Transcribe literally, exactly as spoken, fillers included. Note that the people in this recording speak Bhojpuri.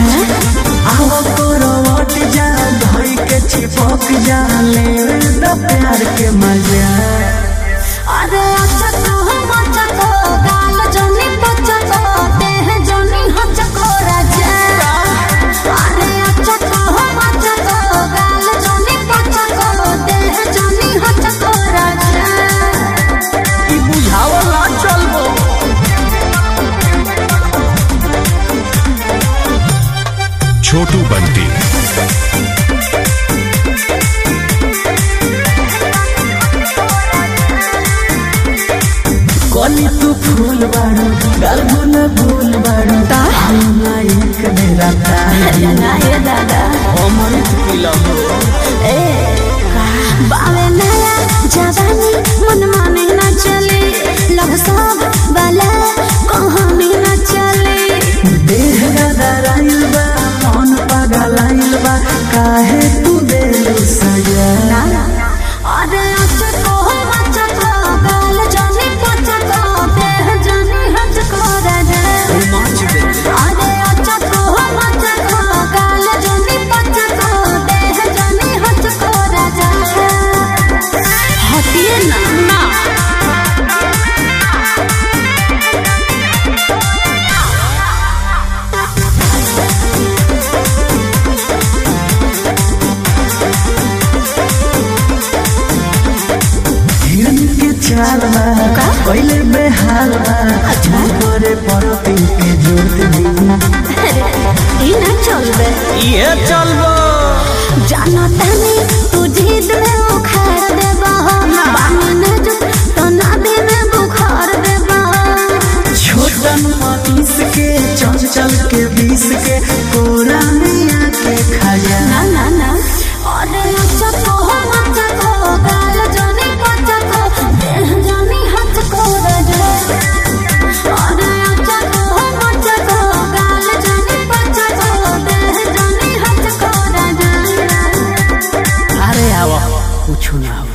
आवा करवट जा धई के चिपक जा ले द प्यार के मजा। अरे अच्छा तो हम अच्छा तो गाल जनी पचा तो देह जनी हच को राजा। अरे अच्छा तो हम अच्छा तो गाल जनी पचा तो देह जनी हच को राजा। ई बुझावला चलबो छोटू बंटी। कली तू फूल बाड़ू गलबो न भूल बाड़ू हमरा एक बेरा तारी ना ये दादा अमृत पिलम ए बावे नया जवानी मन माने ना चले लव सब वाला कहानी ना चले। देह गदराइल बा मन पगलाइल बा काहे तू देलू सजा। अरे अच्छा को अच्छा को गाल जानी पचा को देह जानी हच को राजा। अरे अच्छा को अच्छा को गाल जानी पचा को देह जानी हच को राजा। हटिए ना ना हिरन के चाल बा पहले बेहाल बा करे परती के जोत दी ई ना चलबे ये चलबो जाना तनी तू जिद में उखाड़ देबा बानी ने जो तो नाभि में बुखार देबा। छोटन मनीष के चंचल के बीस के कोरा मिया के खजा। ना ना ना अरे अच्छा को अच्छा को गाल जानी पचा को देह जानी हच को राजा। अरे अच्छा को अच्छा को गाल जानी पचा को देह जानी हच को राजा। अरे आवा कुछ ना